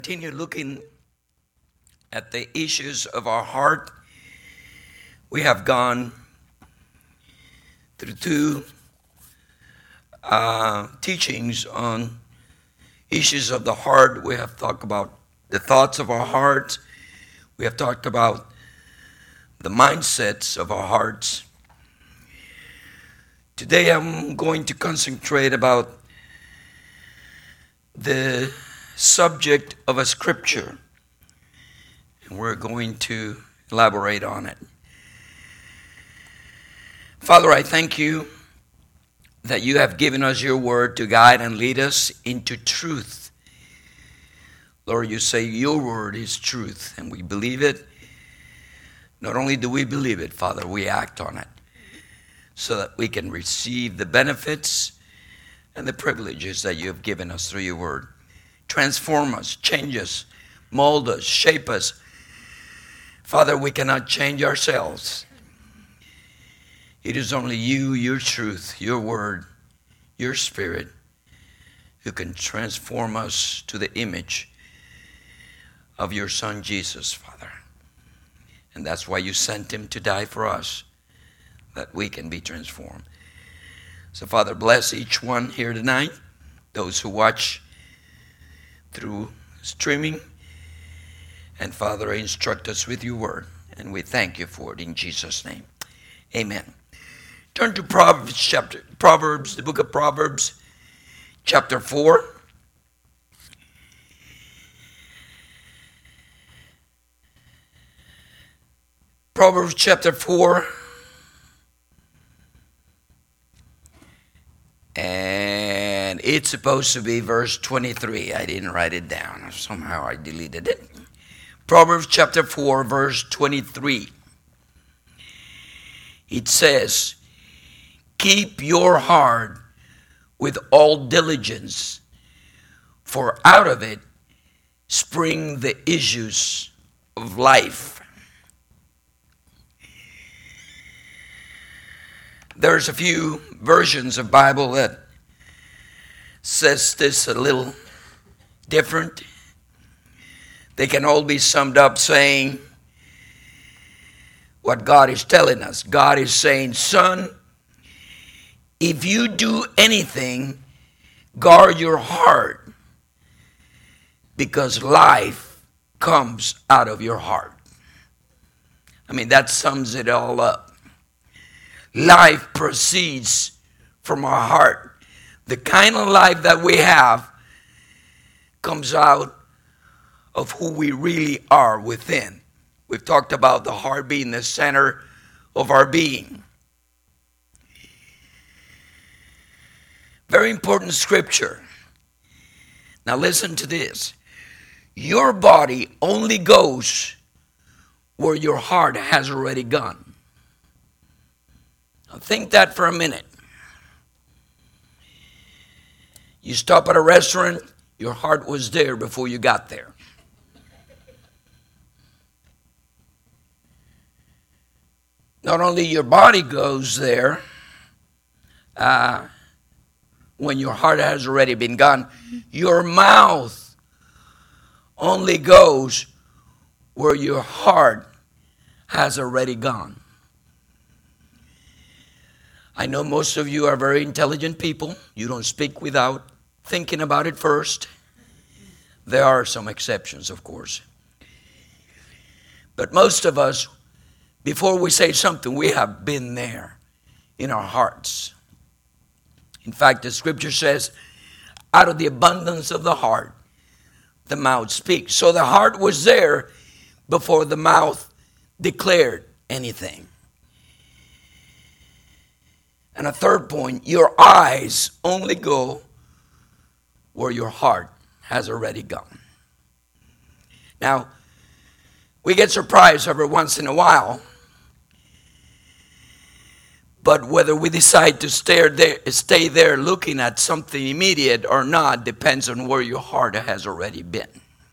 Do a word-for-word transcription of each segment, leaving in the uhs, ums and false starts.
Continue looking at the issues of our heart. We have gone through two uh, teachings on issues of the heart. We have talked about the thoughts of our hearts. We have talked about the mindsets of our hearts. Today I'm going to concentrate about the subject of a scripture, and we're going to elaborate on it. Father, I thank you that you have given us your word to guide and lead us into truth. Lord, you say your word is truth, and we believe it. Not only do we believe it, Father, we act on it so that we can receive the benefits and the privileges that you have given us through your word. Transform us, change us, mold us, shape us. Father, we cannot change ourselves. It is only you, your truth, your word, your spirit, who can transform us to the image of your Son, Jesus, Father. And that's why you sent him to die for us, that we can be transformed. So, Father, bless each one here tonight, those who watch through streaming. And, Father, instruct us with your word. And we thank you for it in Jesus' name. Amen. Turn to Proverbs chapter Proverbs, the book of Proverbs, chapter four. Proverbs chapter four. And it's supposed to be verse twenty-three. I didn't write it down. Somehow I deleted it. Proverbs chapter four, verse twenty-three. It says, "Keep your heart with all diligence, for out of it spring the issues of life." There's a few versions of Bible that says this a little different. They can all be summed up saying what God is telling us. God is saying, son, if you do anything, guard your heart, because life comes out of your heart. I mean, that sums it all up. Life proceeds from our heart. The kind of life that we have comes out of who we really are within. We've talked about the heart being the center of our being. Very important scripture. Now listen to this. Your body only goes where your heart has already gone. Now think that for a minute. You stop at a restaurant, your heart was there before you got there. Not only your body goes there, uh, when your heart has already been gone, your mouth only goes where your heart has already gone. I know most of you are very intelligent people. You don't speak without thinking about it first. There are some exceptions, of course. But most of us, before we say something, we have been there in our hearts. In fact, the scripture says, out of the abundance of the heart, the mouth speaks. So the heart was there before the mouth declared anything. And a third point, your eyes only go where your heart has already gone. Now, we get surprised every once in a while, but whether we decide to stay there, stay there looking at something immediate or not depends on where your heart has already been.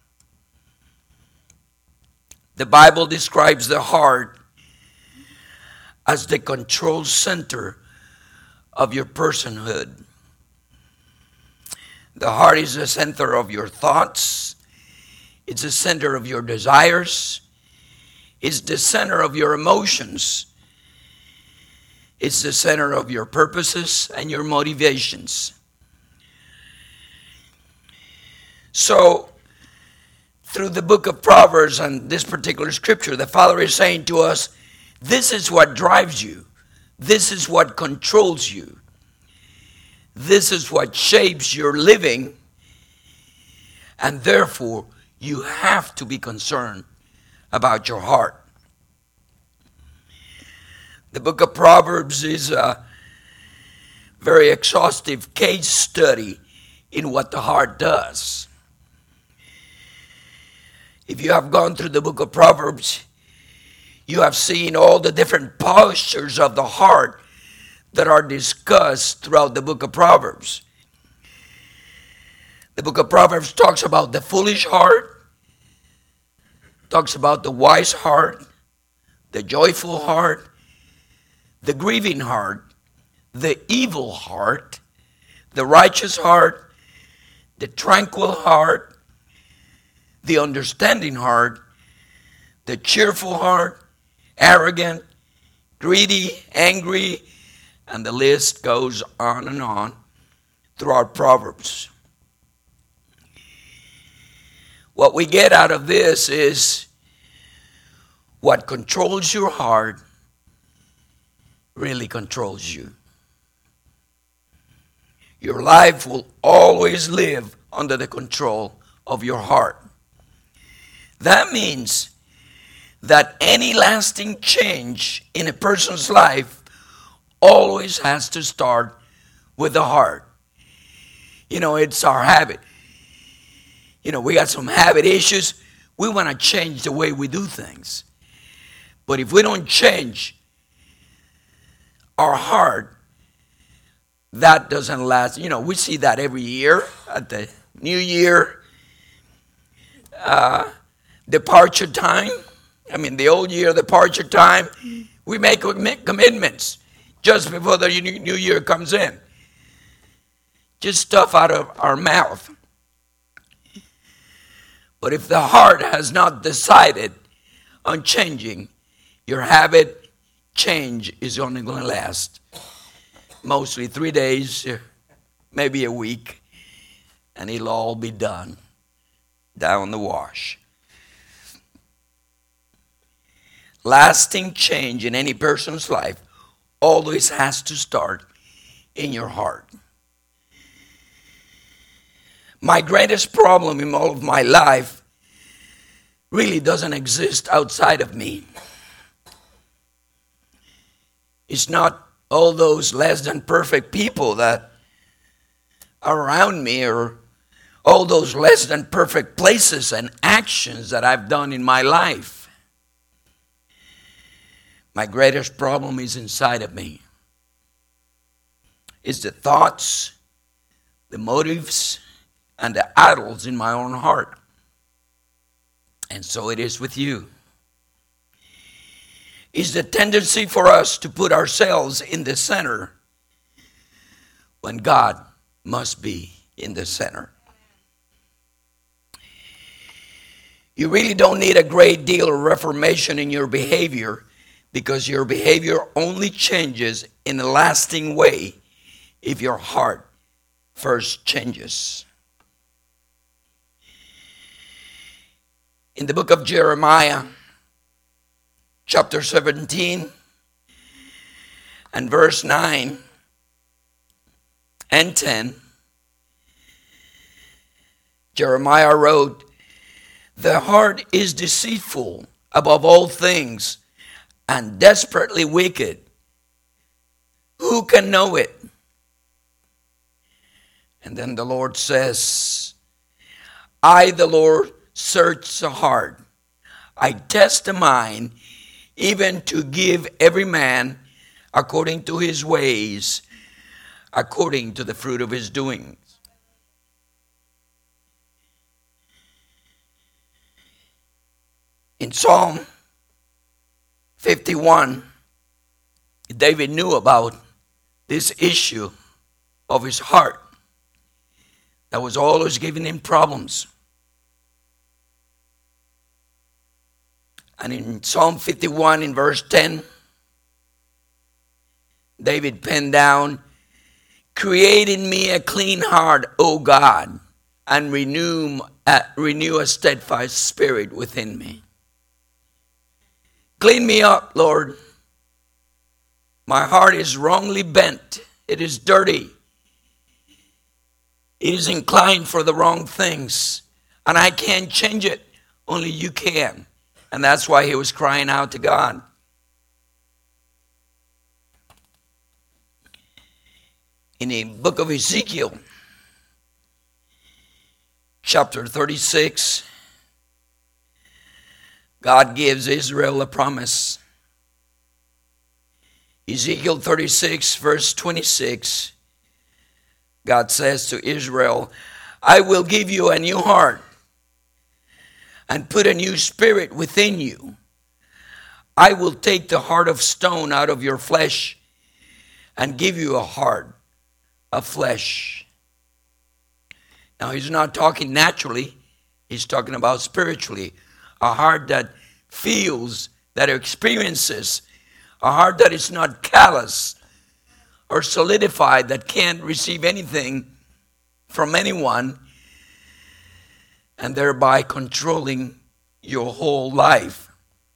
The Bible describes the heart as the control center of your personhood. The heart is the center of your thoughts. It's the center of your desires. It's the center of your emotions. It's the center of your purposes and your motivations. So, through the book of Proverbs and this particular scripture, the Father is saying to us, this is what drives you. This is what controls you. This is what shapes your living. And therefore, you have to be concerned about your heart. The book of Proverbs is a very exhaustive case study in what the heart does. If you have gone through the book of Proverbs, you have seen all the different postures of the heart that are discussed throughout the book of Proverbs. The book of Proverbs talks about the foolish heart, talks about the wise heart, the joyful heart, the grieving heart, the evil heart, the righteous heart, the tranquil heart, the understanding heart, the cheerful heart, arrogant, greedy, angry, and the list goes on and on throughout Proverbs. What we get out of this is what controls your heart really controls you. Your life will always live under the control of your heart. That means that any lasting change in a person's life always has to start with the heart. You know, it's our habit. You know, we got some habit issues. We want to change the way we do things. But if we don't change our heart, that doesn't last. You know, we see that every year at the New Year uh, departure time. I mean, the old year departure time. We make commitments just before the New Year comes in. Just stuff out of our mouth. But if the heart has not decided on changing, your habit change is only going to last mostly three days, maybe a week, and it'll all be done down the wash. Lasting change in any person's life always has to start in your heart. My greatest problem in all of my life really doesn't exist outside of me. It's not all those less than perfect people that are around me, or all those less than perfect places and actions that I've done in my life. My greatest problem is inside of me. It's the thoughts, the motives, and the idols in my own heart. And so it is with you. It's the tendency for us to put ourselves in the center when God must be in the center. You really don't need a great deal of reformation in your behavior, because your behavior only changes in a lasting way if your heart first changes. In the book of Jeremiah, chapter seventeen, and verse nine and ten, Jeremiah wrote, "The heart is deceitful above all things and desperately wicked. Who can know it?" And then the Lord says, "I, the Lord, search the heart. I test the mind, even to give every man according to his ways, according to the fruit of his doings." In Psalm fifty-one, David knew about this issue of his heart that was always giving him problems. And in Psalm fifty-one, in verse ten, David penned down, "Create in me a clean heart, O God, and renew, uh, renew a steadfast spirit within me." Clean me up, Lord. My heart is wrongly bent. It is dirty. It is inclined for the wrong things. And I can't change it. Only you can. And that's why he was crying out to God. In the book of Ezekiel, chapter thirty-six, God gives Israel a promise. Ezekiel thirty-six, verse twenty-six, God says to Israel, "I will give you a new heart and put a new spirit within you. I will take the heart of stone out of your flesh and give you a heart of flesh." Now, he's not talking naturally. He's talking about spiritually. A heart that feels, that experiences, a heart that is not callous or solidified, that can't receive anything from anyone, and thereby controlling your whole life.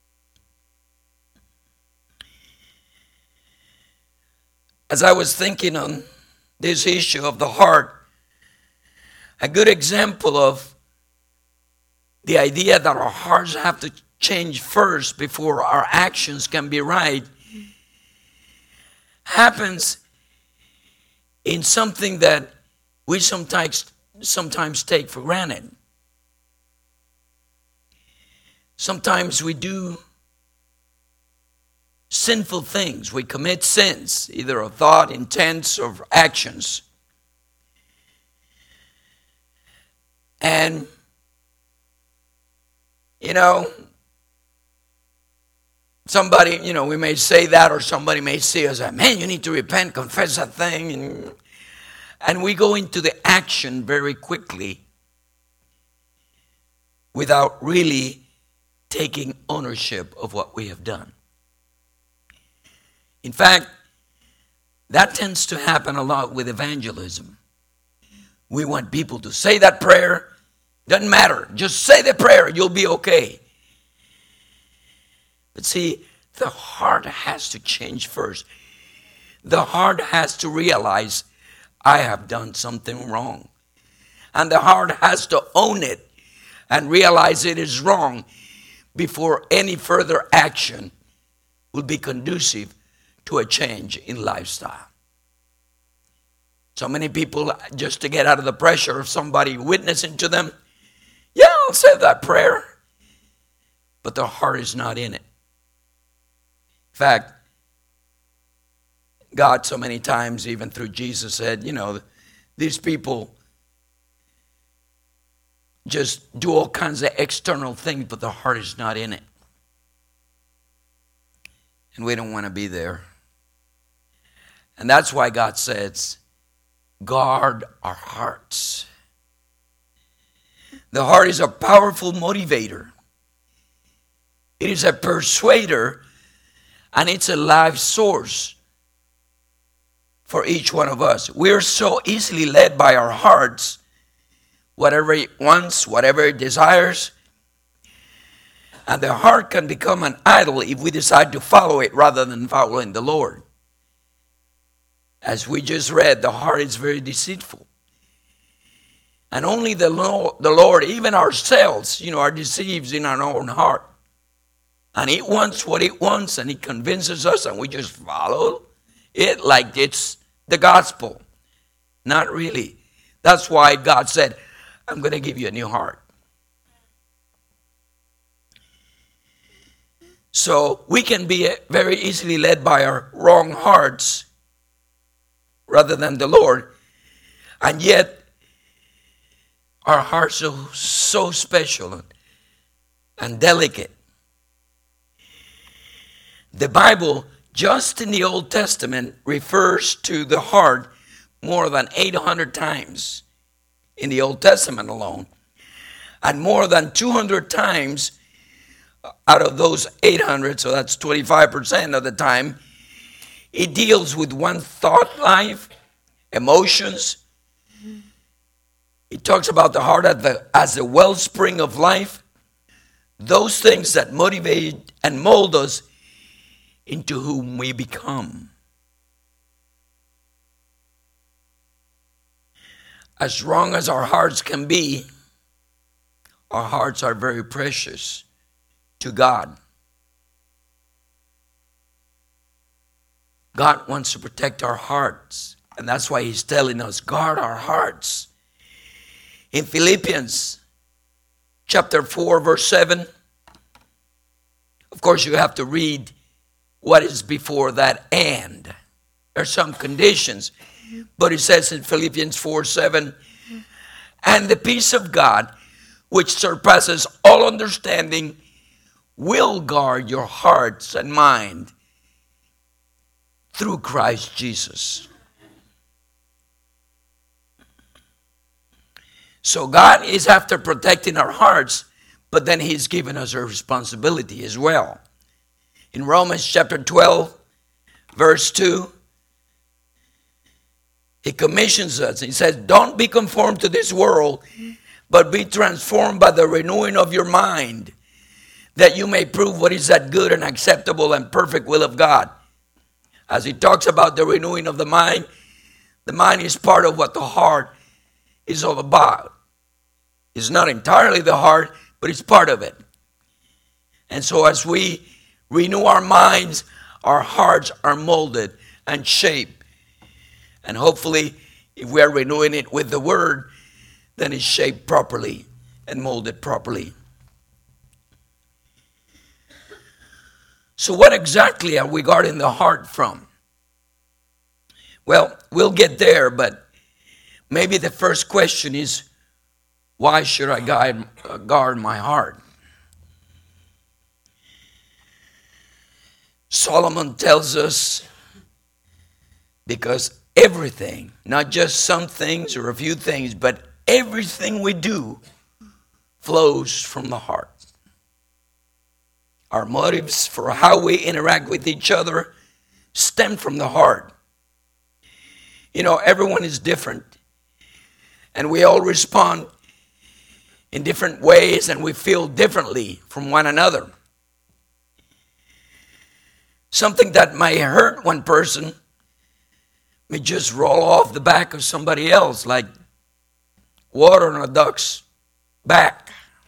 As I was thinking on this issue of the heart, a good example of the idea that our hearts have to change first before our actions can be right happens in something that we sometimes sometimes take for granted. Sometimes we do sinful things. We commit sins, either of thought, intents, or actions. And, you know, somebody, you know, we may say that, or somebody may see us as, "Man, you need to repent, confess that thing." And, and we go into the action very quickly without really taking ownership of what we have done. In fact, that tends to happen a lot with evangelism. We want people to say that prayer. Doesn't matter. Just say the prayer. You'll be okay. But see, the heart has to change first. The heart has to realize, I have done something wrong. And the heart has to own it and realize it is wrong before any further action will be conducive to a change in lifestyle. So many people, just to get out of the pressure of somebody witnessing to them, "Yeah, I'll say that prayer," but their heart is not in it. In fact, God so many times, even through Jesus, said, you know, these people just do all kinds of external things, but their heart is not in it. And we don't want to be there. And that's why God says, guard our hearts. The heart is a powerful motivator. It is a persuader, and it's a life source for each one of us. We're so easily led by our hearts, whatever it wants, whatever it desires. And the heart can become an idol if we decide to follow it rather than following the Lord. As we just read, the heart is very deceitful. And only the Lord, the Lord, even ourselves, you know, are deceived in our own heart. And it wants what it wants, and it convinces us, and we just follow it like it's the gospel. Not really. That's why God said, I'm going to give you a new heart. So we can be very easily led by our wrong hearts rather than the Lord. And yet, our hearts are so special and delicate. The Bible, just in the Old Testament, refers to the heart more than eight hundred times in the Old Testament alone. And more than two hundred times out of those eight hundred, so that's twenty-five percent of the time, it deals with one thought life, emotions. It talks about the heart as the, as the wellspring of life, those things that motivate and mold us into whom we become. As wrong as our hearts can be, our hearts are very precious to God. God wants to protect our hearts, and that's why he's telling us, guard our hearts. In Philippians chapter four, verse seven, of course you have to read what is before that and. There are some conditions, but it says in Philippians four, seven, and the peace of God, which surpasses all understanding, will guard your hearts and mind through Christ Jesus. So God is after protecting our hearts, but then he's given us a responsibility as well. In Romans chapter twelve, verse two, he commissions us. He says, don't be conformed to this world, but be transformed by the renewing of your mind, that you may prove what is that good and acceptable and perfect will of God. As he talks about the renewing of the mind, the mind is part of what the heart is all about. It's not entirely the heart, but it's part of it. And so as we renew our minds, our hearts are molded and shaped. And hopefully, if we are renewing it with the word, then it's shaped properly and molded properly. So what exactly are we guarding the heart from? Well, we'll get there, but maybe the first question is, why should I guide, uh, guard my heart? Solomon tells us, because everything, not just some things or a few things, but everything we do flows from the heart. Our motives for how we interact with each other stem from the heart. You know, everyone is different, and we all respond in different ways, and we feel differently from one another. Something that might hurt one person may just roll off the back of somebody else like water on a duck's back.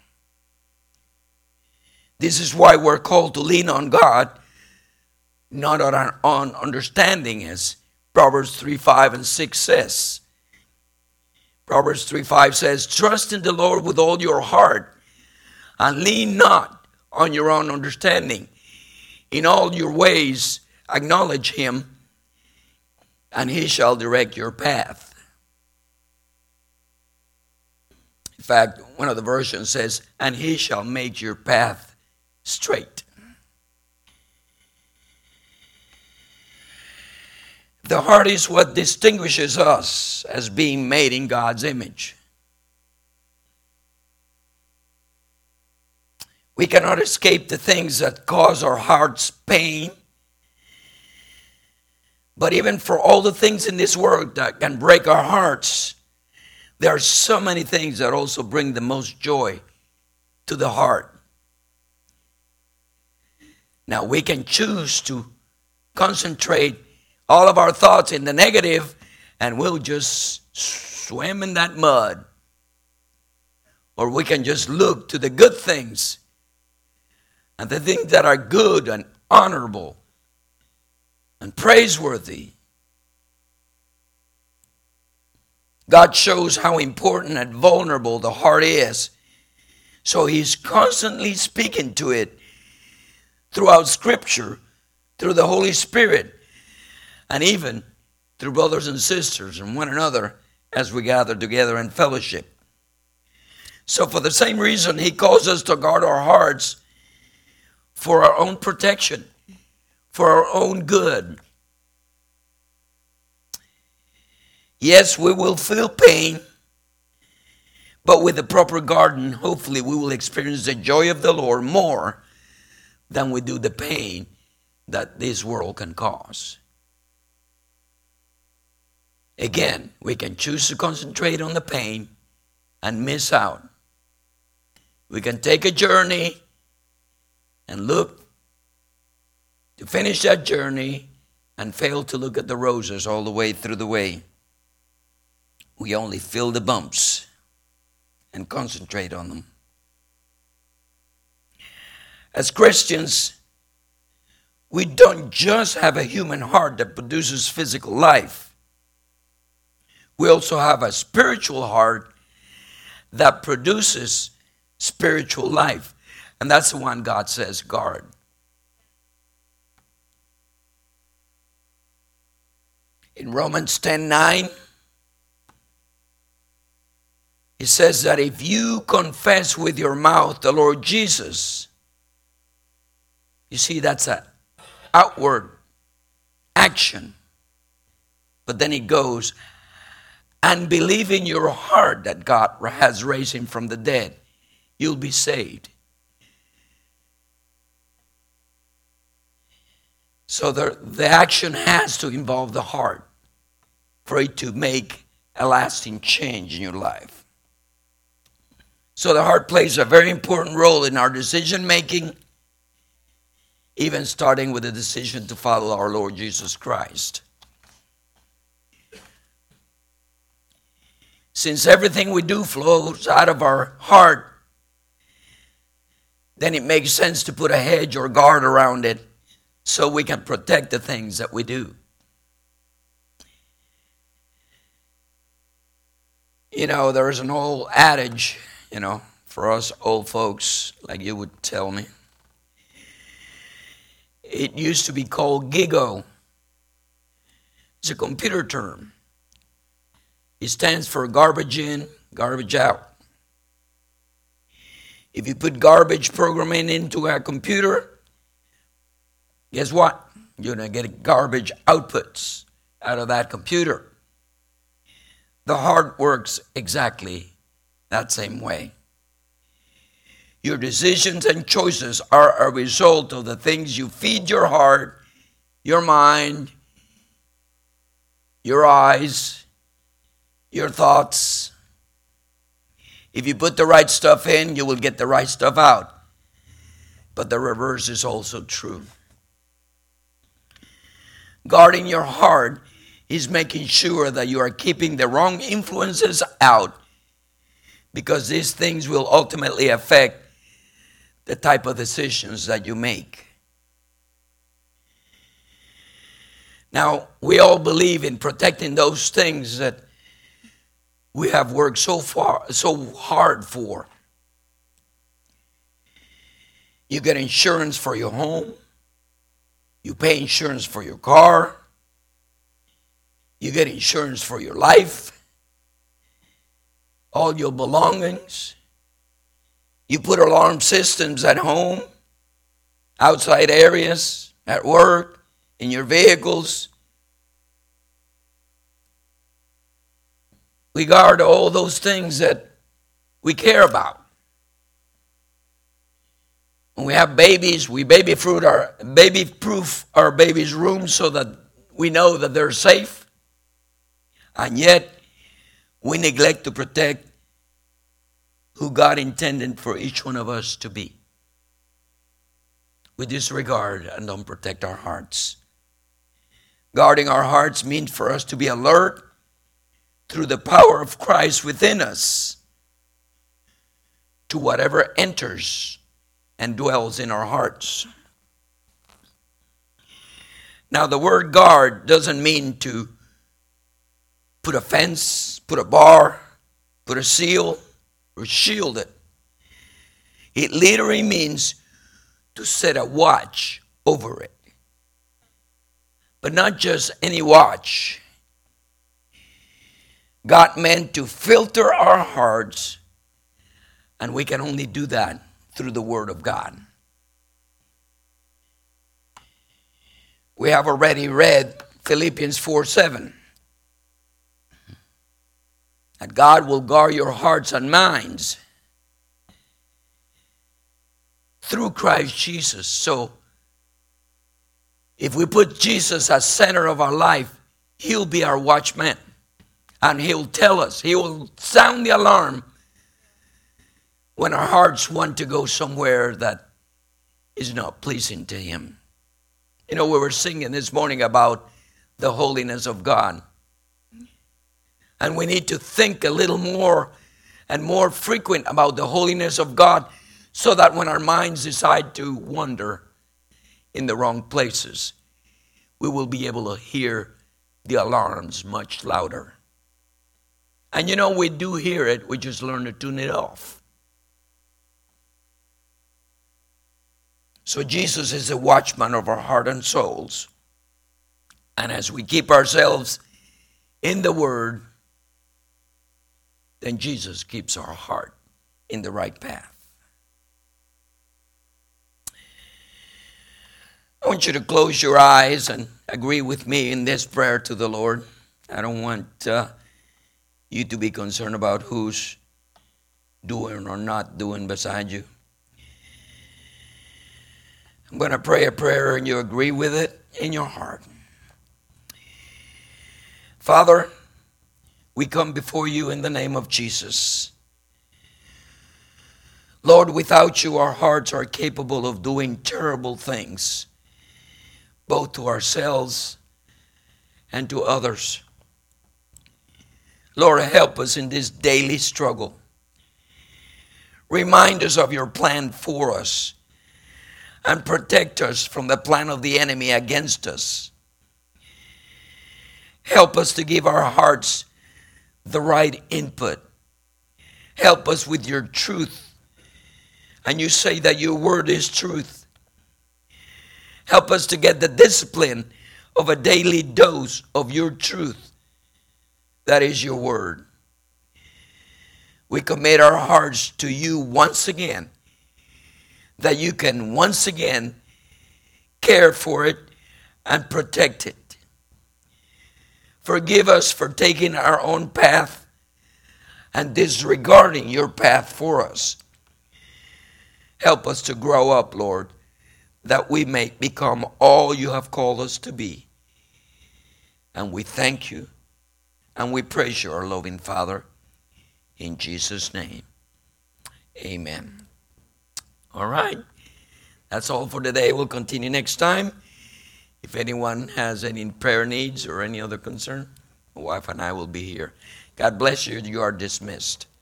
This is why we're called to lean on God, not on our own understanding, as Proverbs three, five, and six says. Proverbs three, five says, trust in the Lord with all your heart, and lean not on your own understanding. In all your ways acknowledge him, and he shall direct your path. In fact, one of the versions says, and he shall make your path straight. The heart is what distinguishes us as being made in God's image. We cannot escape the things that cause our hearts pain. But even for all the things in this world that can break our hearts, there are so many things that also bring the most joy to the heart. Now, we can choose to concentrate all of our thoughts in the negative, and we'll just swim in that mud. Or we can just look to the good things and the things that are good and honorable and praiseworthy. God shows how important and vulnerable the heart is. So he's constantly speaking to it throughout Scripture, through the Holy Spirit, and even through brothers and sisters and one another as we gather together in fellowship. So for the same reason, he calls us to guard our hearts for our own protection, for our own good. Yes, we will feel pain, but with the proper guarding, hopefully we will experience the joy of the Lord more than we do the pain that this world can cause. Again, we can choose to concentrate on the pain and miss out. We can take a journey and look to finish that journey and fail to look at the roses all the way through the way. We only feel the bumps and concentrate on them. As Christians, we don't just have a human heart that produces physical life. We also have a spiritual heart that produces spiritual life. And that's the one God says, guard. In Romans ten nine, it says that if you confess with your mouth the Lord Jesus, you see, that's an outward action. But then it goes, and believe in your heart that God has raised him from the dead, you'll be saved. So the, the action has to involve the heart for it to make a lasting change in your life. So the heart plays a very important role in our decision making, even starting with the decision to follow our Lord Jesus Christ. Since everything we do flows out of our heart, then it makes sense to put a hedge or guard around it so we can protect the things that we do. You know, there's an old adage, you know, for us old folks, like you would tell me. It used to be called GIGO. It's a computer term. It stands for garbage in, garbage out. If you put garbage programming into a computer, guess what? You're going to get garbage outputs out of that computer. The heart works exactly that same way. Your decisions and choices are a result of the things you feed your heart, your mind, your eyes, your thoughts. If you put the right stuff in, you will get the right stuff out. But the reverse is also true. Guarding your heart is making sure that you are keeping the wrong influences out, because these things will ultimately affect the type of decisions that you make. Now, we all believe in protecting those things that we have worked so far, so hard for. You get insurance for your home. You pay insurance for your car. You get insurance for your life. All your belongings. You put alarm systems at home, outside areas, at work, in your vehicles. We guard all those things that we care about. When we have babies, we baby proof our baby proof our babies' rooms so that we know that they're safe. And yet, we neglect to protect who God intended for each one of us to be. We disregard and don't protect our hearts. Guarding our hearts means for us to be alert through the power of Christ within us to whatever enters and dwells in our hearts. Now, the word guard doesn't mean to put a fence, put a bar, put a seal, or shield it. It literally means to set a watch over it. But not just any watch. God meant to filter our hearts, and we can only do that through the Word of God. We have already read Philippians four seven. That God will guard your hearts and minds through Christ Jesus. So if we put Jesus as center of our life, he'll be our watchman. And he'll tell us, he will sound the alarm when our hearts want to go somewhere that is not pleasing to him. You know, we were singing this morning about the holiness of God. And we need to think a little more and more frequent about the holiness of God, so that when our minds decide to wander in the wrong places, we will be able to hear the alarms much louder. And you know, we do hear it, we just learn to tune it off. So Jesus is the watchman of our heart and souls. And as we keep ourselves in the Word, then Jesus keeps our heart in the right path. I want you to close your eyes and agree with me in this prayer to the Lord. I don't want uh, you to be concerned about who's doing or not doing beside you. I'm going to pray a prayer and you agree with it in your heart. Father, we come before you in the name of Jesus. Lord, without you, our hearts are capable of doing terrible things, both to ourselves and to others. Lord, help us in this daily struggle. Remind us of your plan for us and protect us from the plan of the enemy against us. Help us to give our hearts the right input. Help us with your truth. And you say that your word is truth. Help us to get the discipline of a daily dose of your truth. That is your word. We commit our hearts to you once again, that you can once again care for it and protect it. Forgive us for taking our own path and disregarding your path for us. Help us to grow up, Lord, that we may become all you have called us to be. And we thank you and we praise you, our loving Father, in Jesus' name. Amen. All right. That's all for today. We'll continue next time. If anyone has any prayer needs or any other concern, my wife and I will be here. God bless you. You are dismissed.